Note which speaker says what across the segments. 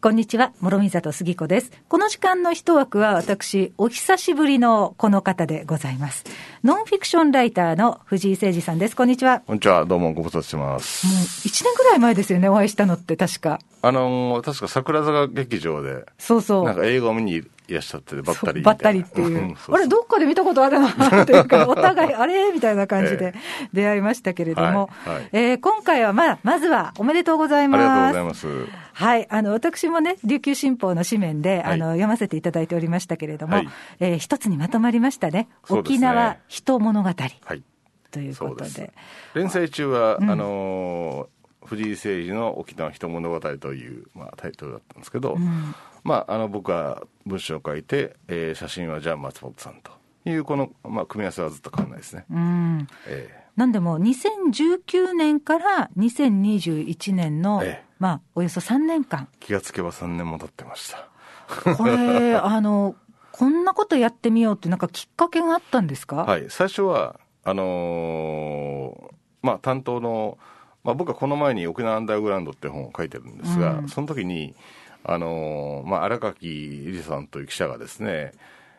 Speaker 1: こんにちは、諸見里杉子です。この時間の一枠は私、お久しぶりのこの方でございます。ノンフィクションライターの藤井誠二さんです。こんにちは。
Speaker 2: こんにちは、どうもご無沙汰してます。
Speaker 1: もう1年ぐらい前ですよね、お会いしたのって確か。
Speaker 2: 確か桜坂劇場で、
Speaker 1: そうそう。
Speaker 2: なんか映画を見にいらっしゃってばったりみたいな。
Speaker 1: ばったりっていう。あれ、どっかで見たことあるなっていうか、お互い、あれみたいな感じで出会いましたけれども、今回はまずはおめでとうございます。
Speaker 2: ありがとうございます。
Speaker 1: はい、私もね、琉球新報の紙面で、読ませていただいておりましたけれども、一つにまとまりましたね。沖縄人物語。はい。ということで。
Speaker 2: 連載中は、藤井誠二の沖縄人物語という、タイトルだったんですけど、僕は文章を書いて、写真はジャン松本さんというこの、組み合わせはずっと変わらないですね。
Speaker 1: なんでも2019年から2021年の、およそ3年間。
Speaker 2: 気がつけば3年も経ってました。
Speaker 1: これ、こんなことやってみようってなんかきっかけがあったんですか？
Speaker 2: はい、最初は、担当の、僕はこの前に沖縄アンダーグラウンドって本を書いてるんですが、その時に、荒垣理沙さんという記者がですね、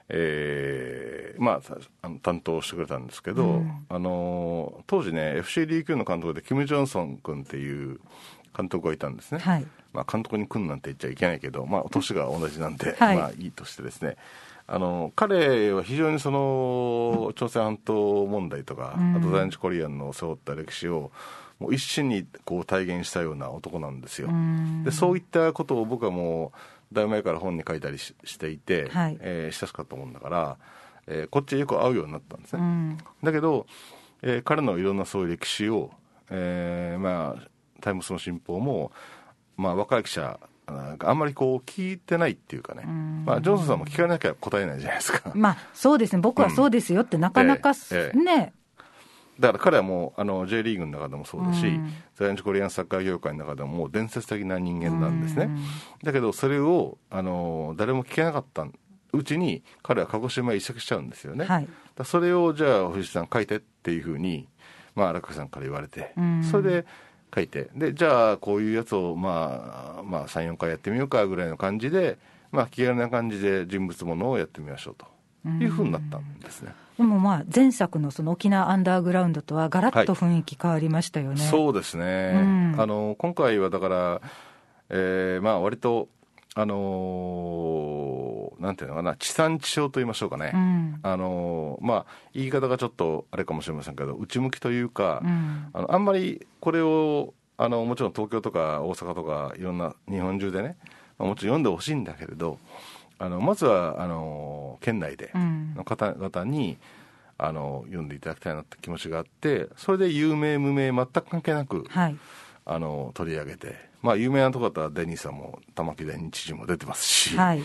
Speaker 2: 担当してくれたんですけど、当時ね FC 琉球の監督でキム・ジョンソン君っていう監督がいたんですね、はい。監督に君なんて言っちゃいけないけど、年が同じなんで、いいとしてですね、彼は非常にその朝鮮半島問題とか、あと在日コリアンの背負った歴史をもう一身にこう体現したような男なんですよ。でそういったことを僕はもうだいぶ前から本に書いたりしていて、親しかったもんだから、こっちへよく会うようになったんですね。だけど、彼のいろんなそういう歴史を、タイムスの新報も、若い記者があんまりこう聞いてないっていうかね、ジョンソンさんも聞かなきゃ答えないじゃないですか。
Speaker 1: そうですね、僕はそうですよってなかなかね、
Speaker 2: だから彼はもうJ リーグの中でもそうだし、在日コリアンサッカー業界の中でももう伝説的な人間なんですね。だけどそれを誰も聞けなかったうちに彼は鹿児島へ移籍しちゃうんですよね。だそれをじゃあ藤井さん書いてっていうふうに、荒川さんから言われて、それで書いて、でじゃあこういうやつを3、4回やってみようかぐらいの感じで、気軽な感じで人物ものをやってみましょうというふうになったんですね。
Speaker 1: でも前作のその沖縄アンダーグラウンドとはガラッと雰囲気変わりましたよね。
Speaker 2: そうですね、今回はだから、割となんていうのかな、地産地消と言いましょうかね、言い方がちょっとあれかもしれませんけど内向きというか、あんまりこれをもちろん東京とか大阪とかいろんな日本中でね、もちろん読んでほしいんだけれど、まずは県内での方々に読んでいただきたいなって気持ちがあって、それで有名無名全く関係なく、取り上げて、有名なところだったらデニーさんも玉城デニー知事も出てますし、全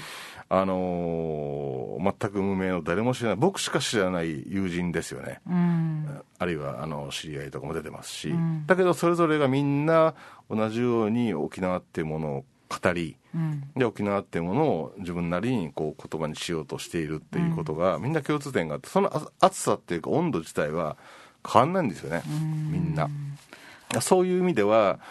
Speaker 2: く無名の誰も知らない僕しか知らない友人ですよね、あるいは知り合いとかも出てますし、だけどそれぞれがみんな同じように沖縄っていうものを語り、で沖縄っていうものを自分なりにこう言葉にしようとしているっていうことが、みんな共通点があって、その暑さっていうか温度自体は変わんないんですよね、みんな。そういう意味では、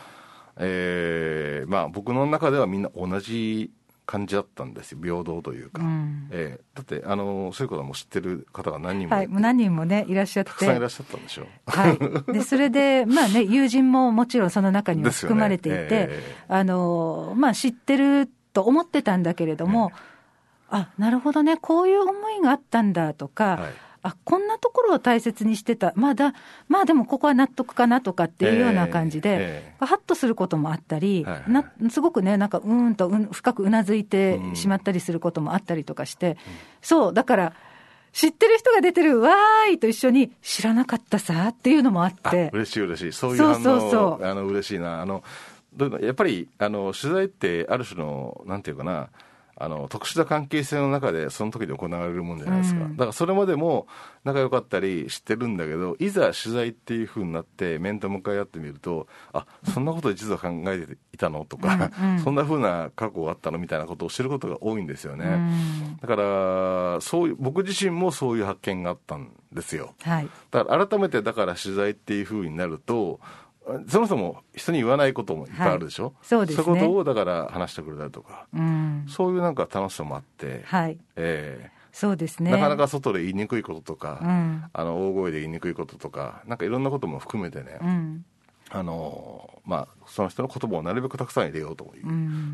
Speaker 2: 僕の中ではみんな同じ感じだったんですよ、平等というか、だってそういうことも知ってる方が何人も、
Speaker 1: 何人もねいらっしゃって、
Speaker 2: たくさんいらっしゃったんでしょう。
Speaker 1: でそれで友人ももちろんその中には含まれていて、知ってると思ってたんだけれども、なるほどね、こういう思いがあったんだとか、こんなところを大切にしてた、でもここは納得かなとかっていうような感じで、ハッとすることもあったり、すごくね、なんか深くうなずいてしまったりすることもあったりとかして、そうだから知ってる人が出てるわーいと一緒に知らなかったさっていうのもあって、
Speaker 2: 嬉しい、そういう反応嬉しいな。やっぱり取材ってある種のなんていうかな、特殊な関係性の中でその時で行われるもんじゃないですか、だからそれまでも仲良かったり知ってるんだけど、いざ取材っていう風になって面と向かい合ってみると、そんなこと実は考えていたのとか、そんな風な過去があったのみたいなことを知ることが多いんですよね、だから僕自身もそういう発見があったんですよ、だから改めてだから取材っていう風になるとそもそも人に言わないこともいっぱいあるでしょ、
Speaker 1: そうですね、
Speaker 2: そういうことをだから話してくれたりとか、そういうなんか楽しさもあって、
Speaker 1: そうですね、
Speaker 2: なかなか外で言いにくいこととか、大声で言いにくいこととか、なんかいろんなことも含めてね、その人の言葉をなるべくたくさん入れようという、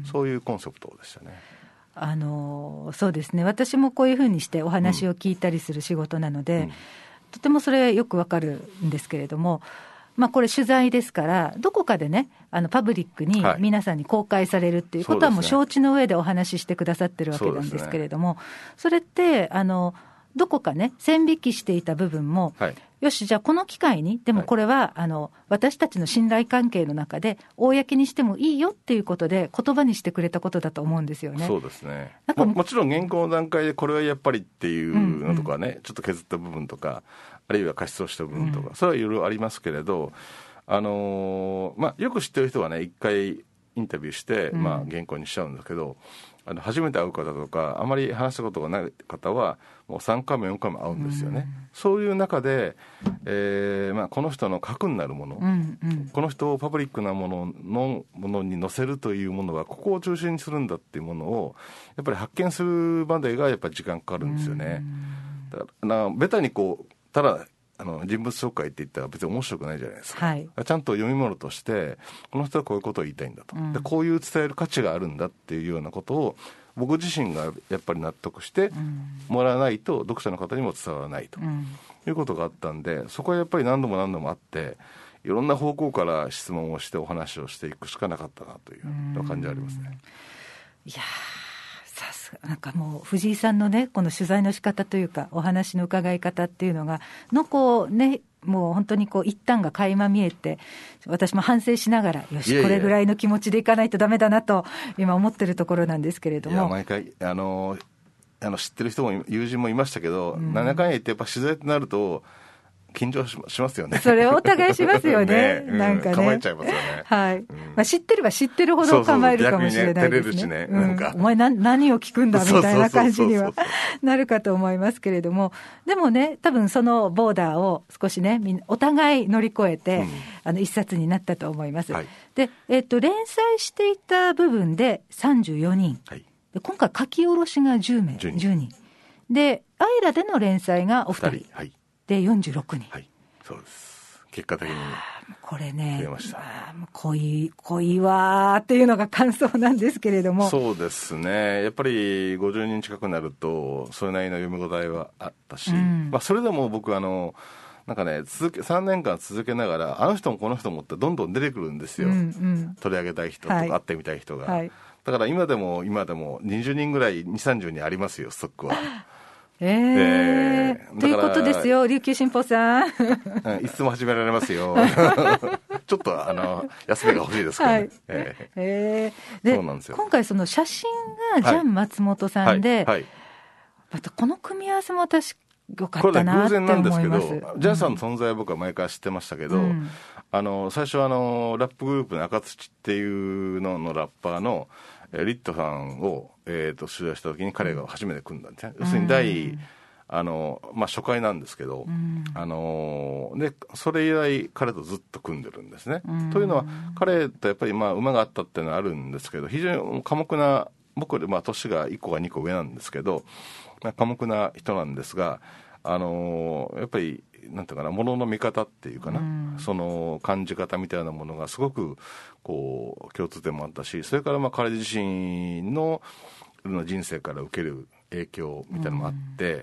Speaker 2: そういうコンセプトでしたね。
Speaker 1: そうですね、私もこういうふうにしてお話を聞いたりする仕事なので、とてもそれよくわかるんですけれども、これ取材ですから、どこかでね、パブリックに皆さんに公開されるっていうことはもう承知の上でお話ししてくださってるわけなんですけれども、それってどこかね、線引きしていた部分も、よし、じゃあこの機会に、でもこれは私たちの信頼関係の中で公にしてもいいよっていうことで言葉にしてくれたことだと思うんですよね。
Speaker 2: そうですね。もちろん原稿の段階でこれはやっぱりっていうのとかね、ちょっと削った部分とか、あるいは過失をした部分とか、それはいろいろありますけれど、よく知ってる人はね、一回インタビューして、原稿にしちゃうんだけど、初めて会う方とかあまり話したことがない方はもう3回も4回も会うんですよね、そういう中で、この人の核になるもの、この人をパブリックなものに載せるというものはここを中心にするんだっていうものをやっぱり発見するまでがやっぱり時間かかるんですよね。だからベタにただ人物紹介って言ったら別に面白くないじゃないですか、ちゃんと読み物としてこの人はこういうことを言いたいんだと、でこういう伝える価値があるんだっていうようなことを僕自身がやっぱり納得してもらわないと読者の方にも伝わらないということがあったんで、そこはやっぱり何度も何度もあっていろんな方向から質問をしてお話をしていくしかなかったなという感じがありますね。
Speaker 1: いやなんかもう藤井さんのねこの取材の仕方というかお話の伺い方っていうのがもう本当に一端が垣間見えて、私も反省しながらよしこれぐらいの気持ちでいかないとダメだなと今思ってるところなんですけれども、
Speaker 2: いや毎回知ってる人も友人もいましたけど、何やかんや言ってやっぱ取材となると緊張しますよね。
Speaker 1: それをお互いしますよね。なんかね。
Speaker 2: 構えちゃいますよね。
Speaker 1: はい。知ってれば知ってるほど構えるかもしれないですね。
Speaker 2: 逆にね、照れるしね。
Speaker 1: お前何を聞くんだみたいな感じにはなるかと思いますけれども、でもね、多分そのボーダーを少しね、お互い乗り越えて、一冊になったと思います。で、連載していた部分で34人。で今回書き下ろしが10人。で、アイラでの連載がお二人。で46人、
Speaker 2: そうです。結果的に
Speaker 1: これね
Speaker 2: 増えました。
Speaker 1: 濃いわーっていうのが感想なんですけれども、
Speaker 2: そうですね、やっぱり50人近くなるとそれなりの読み応えはあったし、それでも僕なんかね3年間続けながらあの人もこの人もってどんどん出てくるんですよ、取り上げたい人とか、会ってみたい人が、だから今でも20人ぐらい2、30人ありますよ、ストックは。
Speaker 1: ということですよ、琉球新報さん。
Speaker 2: いつも始められますよ。ちょっと休みが欲しいですからね。そうなんですよ。
Speaker 1: 今回その写真がジャン松本さんで、またこの組み合わせも私よかったなって思います。これ偶然なんですけ
Speaker 2: ど、ジャンさんの存在は僕は前から知ってましたけど、最初はラップグループの赤土っていうののラッパーのリットさんを、取材した時に彼が初めて組んだんですね。要するに初回なんですけど、でそれ以来彼とずっと組んでるんですね。というのは彼とやっぱり馬があったっていうのはあるんですけど、非常に寡黙な、僕より年が1個か2個上なんですけど、寡黙な人なんですが、やっぱりなんていうかな、ものの見方っていうかな、その感じ方みたいなものがすごく共通点もあったし、それから彼自身の人生から受ける影響みたいなのもあって、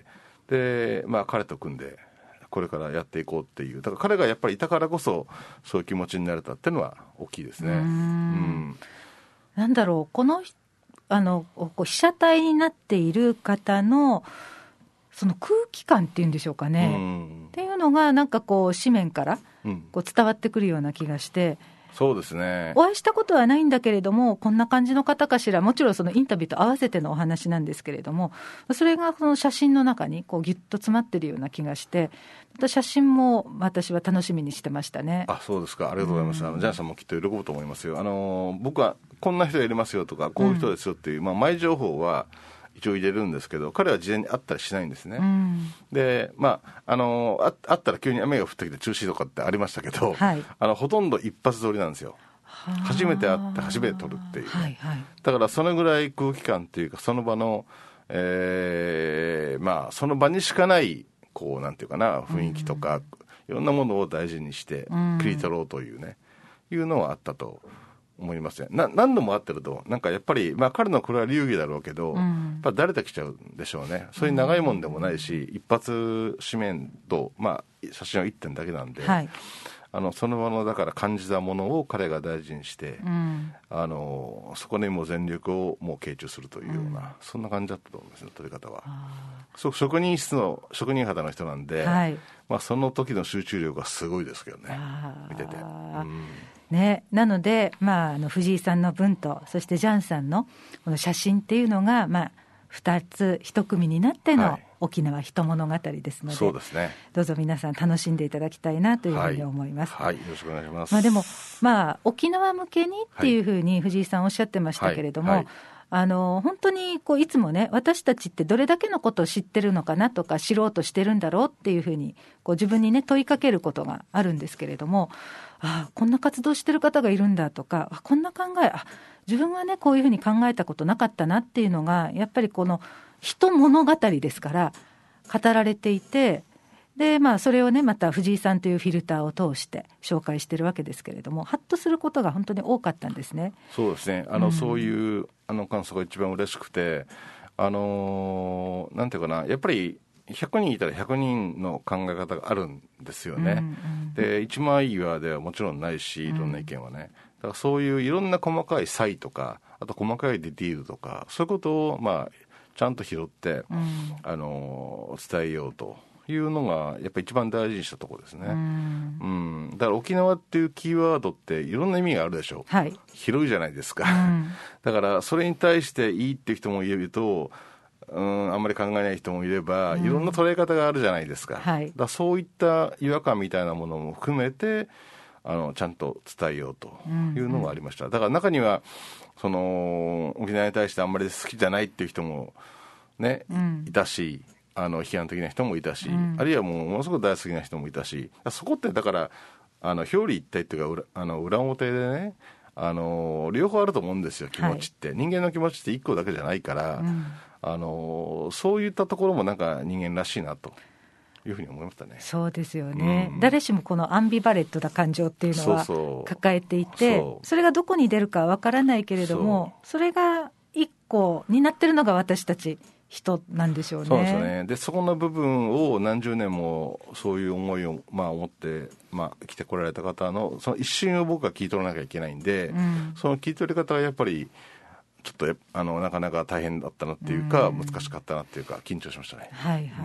Speaker 2: で彼と組んでこれからやっていこうっていう、だから彼がやっぱりいたからこそそういう気持ちになれたっていうのは大きいですね。
Speaker 1: なんだろう、この被写体になっている方のその空気感っていうんでしょうかね、っていうのがなんか紙面から伝わってくるような気がして、
Speaker 2: そうですね、
Speaker 1: お会いしたことはないんだけれどもこんな感じの方かしら、もちろんそのインタビューと合わせてのお話なんですけれども、それがその写真の中にギュッと詰まってるような気がして、また写真も私は楽しみにしてましたね。
Speaker 2: そうですか、ありがとうございます。ジャンさんもきっと喜ぶと思いますよ。僕はこんな人やりますよとかこういう人ですよっていう、前情報は一応入れるんですけど、彼は事前に会ったりしないんですね。で、まあ、会ったら急に雨が降ってきて中止とかってありましたけど、はい、ほとんど一発撮りなんですよ。初めて会って初めて撮るっていう、ね、はいはい、だからそのぐらい空気感っていうか、その場の、まあ、その場にしかないこうなんていうかな、雰囲気とか、いろんなものを大事にして切り取ろうというね、いうのはあったと思いますね。何度も会ってるとなんかやっぱり、まあ、彼のこれは流儀だろうけど、やっぱ慣れてきちゃうんでしょうね。そういう長いもんでもないし、一発紙面と、まあ、写真は1点だけなんで、はい、その場のだから感じたものを彼が大事にして、そこにもう全力をもう傾注するというような、そんな感じだったと思いますね、撮り方は。職人肌の人なんで、はい、まあ、その時の集中力がすごいですけどね、見てて。
Speaker 1: ね、なので、まあ、藤井さんの文と、そしてジャンさんのこの写真っていうのが、まあ、2つ一組になっての沖縄一物語ですので、
Speaker 2: そうですね、
Speaker 1: どうぞ皆さん楽しんでいただきたいなというふうに思います。
Speaker 2: はい、はい、よろしくお願いします。
Speaker 1: まあ、でも、まあ、沖縄向けにっていうふうに藤井さんおっしゃってましたけれども、はいはい、本当にこういつもね、私たちってどれだけのことを知ってるのかなとか、知ろうとしてるんだろうっていうふうにこう自分にね問いかけることがあるんですけれども、こんな活動してる方がいるんだとか、こんな考え、自分はねこういうふうに考えたことなかったなっていうのが、やっぱりこの人物語ですから語られていて、で、まあ、それをねまた藤井さんというフィルターを通して紹介してるわけですけれども、ハッとすることが本当に多かったんですね。
Speaker 2: そうですね、そういう感想が一番嬉しくて、なんていうかな、やっぱり100人いたら100人の考え方があるんですよね、で一枚岩ではもちろんないし、いろんな意見はね、だからそういういろんな細かい差異とか、あと細かいディティールとか、そういうことをまあちゃんと拾って、伝えようというのがやっぱり一番大事にしたところですね。だから沖縄っていうキーワードっていろんな意味があるでしょう、はい、広いじゃないですか、だからそれに対していいっていう人もいると、あんまり考えない人もいれば、いろんな捉え方があるじゃないですか、はい、だからそういった違和感みたいなものも含めてちゃんと伝えようというのがありました。だから中にはその沖縄に対してあんまり好きじゃないっていう人もね、いたし、批判的な人もいたし、あるいはものすごく大好きな人もいたし、そこってだから表裏一体っていうか裏表でね、両方あると思うんですよ、気持ちって、はい、人間の気持ちって一個だけじゃないから、そういったところもなんか人間らしいなというふうに思いましたね。
Speaker 1: そうですよね、誰しもこのアンビバレットな感情っていうのは抱えていて、それがどこに出るかわからないけれども、それが一個になってるのが私たち人なんでしょうね。
Speaker 2: そうですね。でそこの部分を何十年もそういう思いを、持って、来てこられた方のその一瞬を僕は聞い取らなきゃいけないんで、その聞い取り方はやっぱりちょっとなかなか大変だったなっていうか、難しかったなっていうか、緊張しましたね。
Speaker 1: はいはい、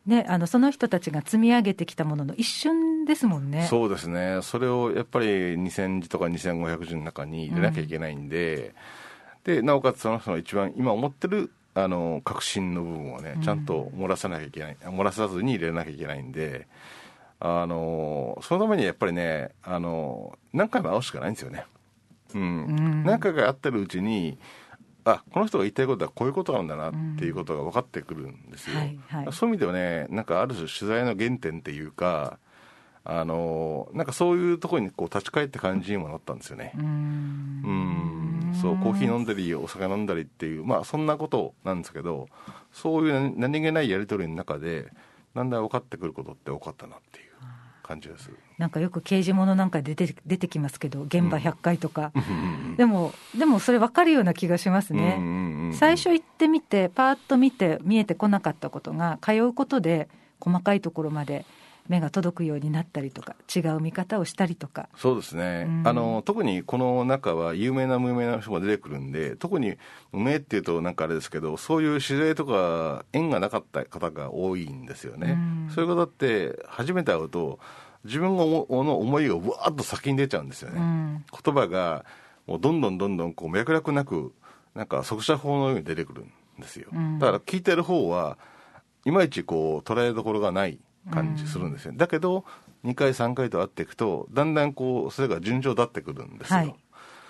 Speaker 1: ね、その人たちが積み上げてきたものの一瞬ですもんね。
Speaker 2: そうですね。それをやっぱり2000字とか2500字の中に入れなきゃいけないんで、でなおかつその人の一番今思ってる革新の部分をね、ちゃんと漏らさなきゃいけない、漏らさずに入れなきゃいけないんで、そのためにやっぱりね、何回も会うしかないんですよね。何回か会ってるうちに、この人が言いたいことはこういうことなんだなっていうことが分かってくるんですよ、そういう意味ではね、なんかある種取材の原点っていうか、なんかそういうところにこう立ち返って感じにもなったんですよね。そう、コーヒー飲んだりお酒飲んだりっていう、そんなことなんですけど、そういう何気ないやり取りの中でだんだん分かってくることって多かったなっていう感じです。
Speaker 1: なんかよく刑事物なんかで出てきますけど、現場100回とか、でもそれ分かるような気がしますね。最初行ってみてパーッと見て見えてこなかったことが通うことで細かいところまで目が届くようになったりとか、違う見方をしたりとか。
Speaker 2: そうですね、特にこの中は有名な無名な人が出てくるんで、特に無名っていうとなんかあれですけど、そういう知り合いとか縁がなかった方が多いんですよね。そういう方って初めて会うと自分の思いがわーっと先に出ちゃうんですよね。言葉がもうどんどんこう脈絡なく、なんか速射砲のように出てくるんですよ。だから聞いてる方はいまいちこう捉えどころがない感じするんですよ。だけど2回3回と会っていくとだんだんこうそれが順調だってくるんですよ。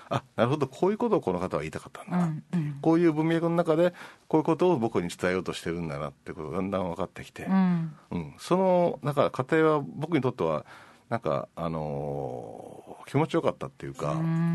Speaker 2: なるほど、こういうことをこの方は言いたかったんだな、こういう文脈の中でこういうことを僕に伝えようとしてるんだなってことがだんだん分かってきて、そのだから過程は僕にとってはなんか、気持ちよかったっていうか、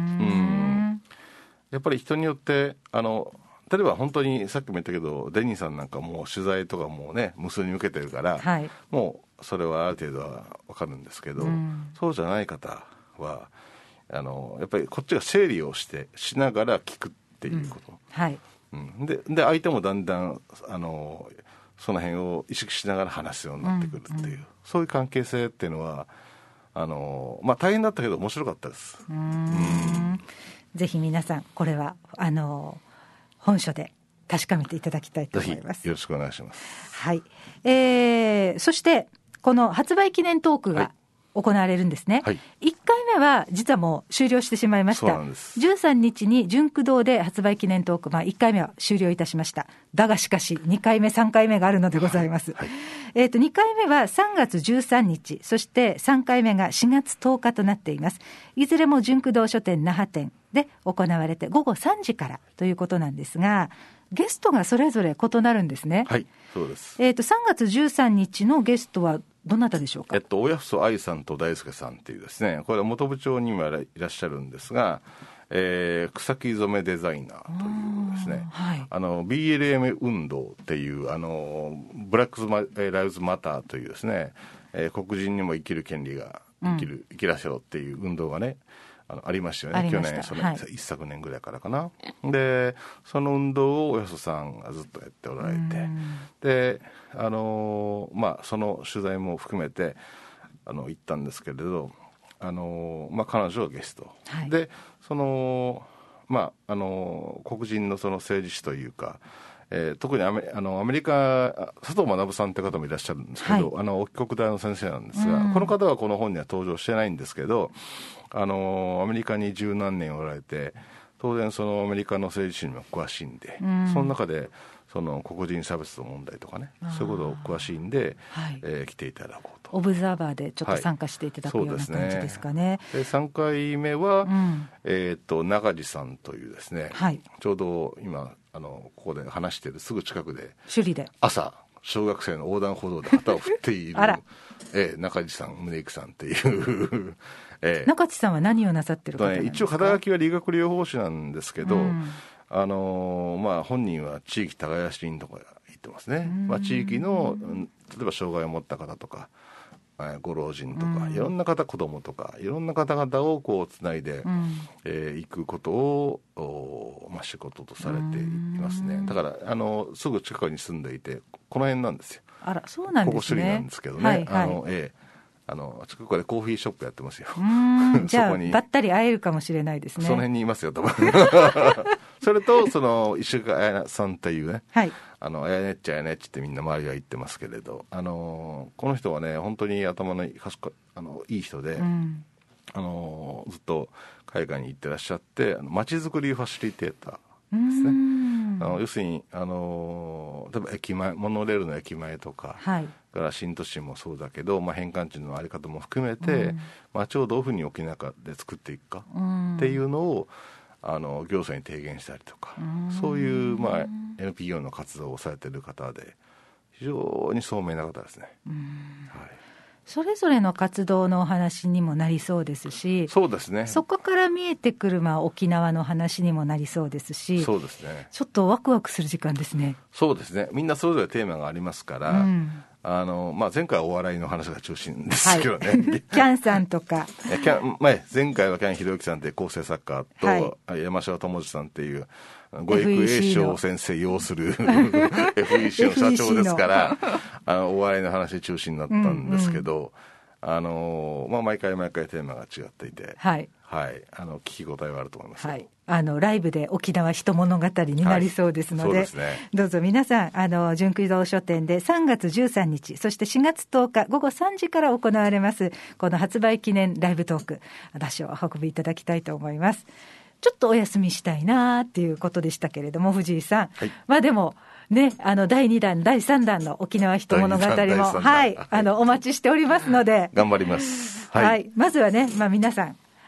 Speaker 2: やっぱり人によって例えば本当にさっきも言ったけどデニーさんなんかもう取材とかもね無数に受けてるから、もうそれはある程度は分かるんですけど、そうじゃない方はやっぱりこっちが整理をしながら聞くっていうこと、で相手もだんだんその辺を意識しながら話すようになってくるっていう、そういう関係性っていうのは大変だったけど面白かったです。
Speaker 1: ぜひ皆さんこれは本書で確かめていただきたいと思います。
Speaker 2: ぜひよろしくお願いします。
Speaker 1: はい。そしてこの発売記念トークが行われるんですね。1回目は実はもう終了してしまいました。
Speaker 2: そうなんです。
Speaker 1: 13日に純駆動で発売記念トーク、1回目は終了いたしました。だがしかし2回目3回目があるのでございます。2回目は3月13日、そして3回目が4月10日となっています。いずれも純駆動書店那覇店で行われて午後3時からということなんですが、ゲストがそれぞれ異なるんですね。
Speaker 2: はい、そうです。
Speaker 1: 3月13日のゲストはどなたでしょうか。
Speaker 2: 親父愛さんと大輔さんっていうですね、これは本部長にもいらっしゃるんですが、草木染めデザイナーというですね、BLM 運動っていうブラックスライブズマターというですね、黒人にも生きる権利が生きらせろっていう運動がねありましたよね。去年一昨年ぐらいからかな。でその運動を親父さんがずっとやっておられて、でその取材も含めて行ったんですけれど、彼女はゲスト、でその黒人のその政治史というか、特にアメリカ佐藤学さんって方もいらっしゃるんですけど、沖国大の先生なんですが、この方はこの本には登場してないんですけど、アメリカに十何年おられて、当然そのアメリカの政治史にも詳しいんで、その中でその黒人差別の問題とかね、そういうことを詳しいんで、来ていただこうと。
Speaker 1: オブザーバーでちょっと参加していただくような感じですかね。
Speaker 2: で3回目は、中地さんというですね、ちょうど今ここで話しているすぐ近くで
Speaker 1: 首里で
Speaker 2: 朝小学生の横断歩道で旗を振っている中地さん、宗行さんっていう
Speaker 1: 中地さんは何をなさってる方なんですか。
Speaker 2: 一応肩書きは理学療法士なんですけど、本人は地域耕し人とか言ってますね。地域の例えば障害を持った方とかご老人とか、いろんな方、子供とかいろんな方々をこうつないでいくことを仕事とされていますね。だからすぐ近くに住んでいて、この辺なんですよ。
Speaker 1: あら、そうなんですね。
Speaker 2: ここ首里なんですけどね、近くでコーヒーショップやってますよ。
Speaker 1: じゃあばったり会えるかもしれないですね。
Speaker 2: その辺にいますよ多分それとその石川彩さんというね、あやねっちゃやねっちってみんな周りは言ってますけれど、この人はね本当に頭のいい人で、ずっと海外に行ってらっしゃって、街づくりファシリテーターですね。要するに例えば駅前、モノレールの駅前とか、から新都心もそうだけど、返還地の在り方も含めて、街をどういうふうに沖縄で作っていくかっていうのを行政に提言したりとか、そういう、NPO の活動をされている方で、非常に聡明な方ですね。
Speaker 1: それぞれの活動のお話にもなりそうですし、
Speaker 2: そうですね、
Speaker 1: そこから見えてくる沖縄の話にもなりそうですし、
Speaker 2: そうですね、
Speaker 1: ちょっとワクワクする時間ですね。
Speaker 2: そうですね、みんなそれぞれテーマがありますから、前回はお笑いの話が中心ですけどね、
Speaker 1: キャンさんとか
Speaker 2: 前回はキャンひろゆきさんという構成作家と、山城智次さんっていう護育栄翔先生擁する FEC の社長ですからお笑いの話中心になったんですけど、毎回毎回テーマが違っていて、聞き応えはあると思います。
Speaker 1: ライブで沖縄一物語になりそうですので、どうぞ皆さん純駆動書店で3月13日そして4月10日午後3時から行われますこの発売記念ライブトーク、足をお運びいただきたいと思います。ちょっとお休みしたいなっていうことでしたけれども、藤井さん、でもね、第2弾第3弾の沖縄一物語もお待ちしておりますので
Speaker 2: 頑張ります。
Speaker 1: まずはね、皆さん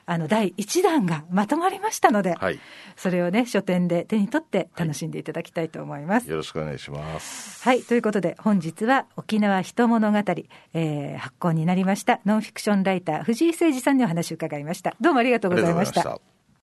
Speaker 1: 第1弾がまとまりましたので、
Speaker 2: はい、
Speaker 1: それをね書店で手に取って楽しんでいただきたいと思います、
Speaker 2: よろしくお願いします。
Speaker 1: はい、ということで本日は沖縄人物語、発行になりましたノンフィクションライター藤井誠二さんにお話を伺いました。どうもありがとうございました。